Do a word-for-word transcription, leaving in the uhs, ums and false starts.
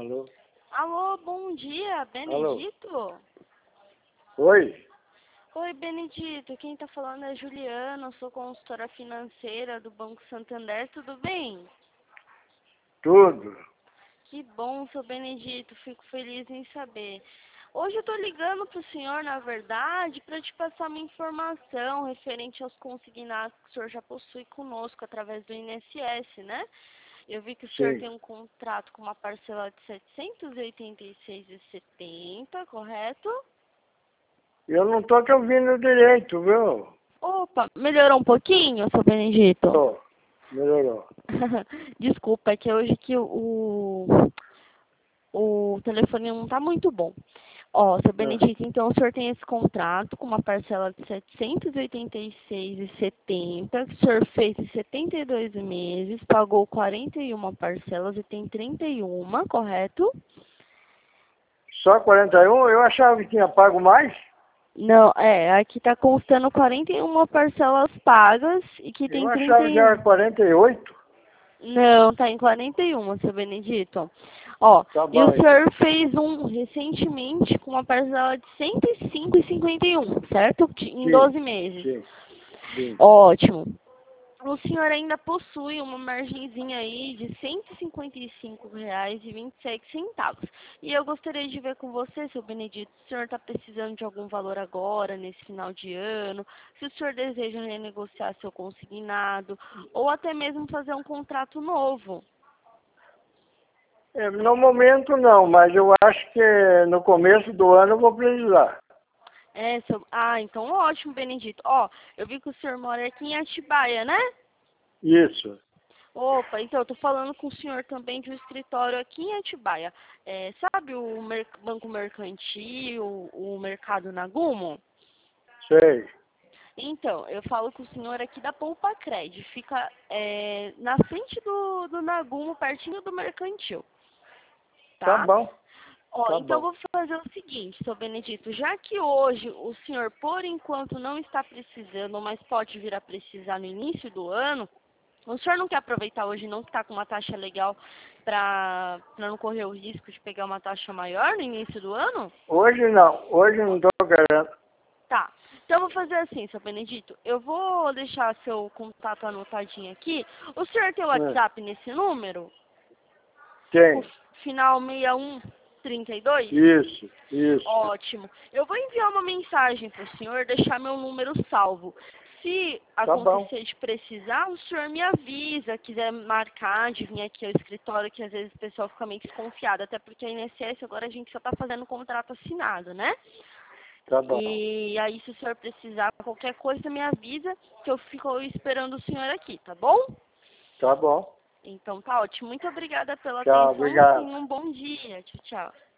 Alô? Alô, bom dia, Benedito? Alô? Oi? Oi, Benedito, quem tá falando é Juliana, sou consultora financeira do Banco Santander, tudo bem? Tudo. Que bom, seu Benedito, fico feliz em saber. Hoje eu tô ligando pro senhor, na verdade, para te passar uma informação referente aos consignados que o senhor já possui conosco através do I N S S, né? Eu vi que o senhor Sim. tem um contrato com uma parcela de setecentos e oitenta e seis reais e setenta centavos, correto? Eu não tô te ouvindo direito, viu? Opa, melhorou um pouquinho, seu Benedito? Tô. Melhorou. Desculpa, é que hoje que o, o telefone não tá muito bom. Ó, seu Ah, Benedito, então o senhor tem esse contrato com uma parcela de setecentos e oitenta e seis reais e setenta centavos, que o senhor fez em setenta e dois meses, pagou quarenta e uma parcelas e tem trinta e uma, correto? Só quarenta e um? Eu achava que tinha pago mais. Não, é, aqui tá constando quarenta e uma parcelas pagas e que Eu tem trinta achava que e era um. quarenta e oito. Não, tá em quarenta e um, seu Benedito. Ó, Tá e o bom, então. senhor fez um recentemente com uma parcela de cento e cinco reais e cinquenta e um, certo? De- Em Sim, doze meses. sim, sim. Ótimo. O senhor ainda possui uma margenzinha aí de cento e cinquenta e cinco reais e vinte e sete centavos. E eu gostaria de ver com você, seu Benedito, se o senhor está precisando de algum valor agora, nesse final de ano, se o senhor deseja renegociar seu consignado, ou até mesmo fazer um contrato novo. É, no momento não, mas eu acho que no começo do ano eu vou precisar. É, seu... Ah, então ótimo, Benedito. Ó, eu vi que o senhor mora aqui em Atibaia, né? Isso. Opa, então eu tô falando com o senhor também de um escritório aqui em Atibaia. É, sabe o mer Banco Mercantil, o, o Mercado Nagumo? Sei. Então, eu falo com o senhor aqui da Poupa Cred. Fica é, na frente do, do Nagumo, pertinho do Mercantil, Tá tá? bom, Ó, tá então eu bom. vou fazer o seguinte, seu Benedito, já que hoje o senhor, por enquanto, não está precisando, mas pode vir a precisar no início do ano, o senhor não quer aproveitar hoje não que está com uma taxa legal para não correr o risco de pegar uma taxa maior no início do ano? Hoje não, hoje não tô querendo. Tá. Então eu vou fazer assim, seu Benedito. Eu vou deixar seu contato anotadinho aqui. O senhor tem o É. WhatsApp nesse número? Com Tem. final seis um três dois? Isso, isso. Ótimo. Eu vou enviar uma mensagem para o senhor, deixar meu número salvo. Se Tá bom. acontecer de precisar, o senhor me avisa, quiser marcar de vir aqui ao escritório, que às vezes o pessoal fica meio desconfiado, até porque a I N S S agora a gente só está fazendo contrato assinado, né? Tá bom. E aí, se o senhor precisar, qualquer coisa, me avisa, que eu fico esperando o senhor aqui, tá bom? Tá bom. Então tá ótimo. Muito obrigada pela Tchau, atenção e obrigado. tenha um bom dia. Tchau, tchau.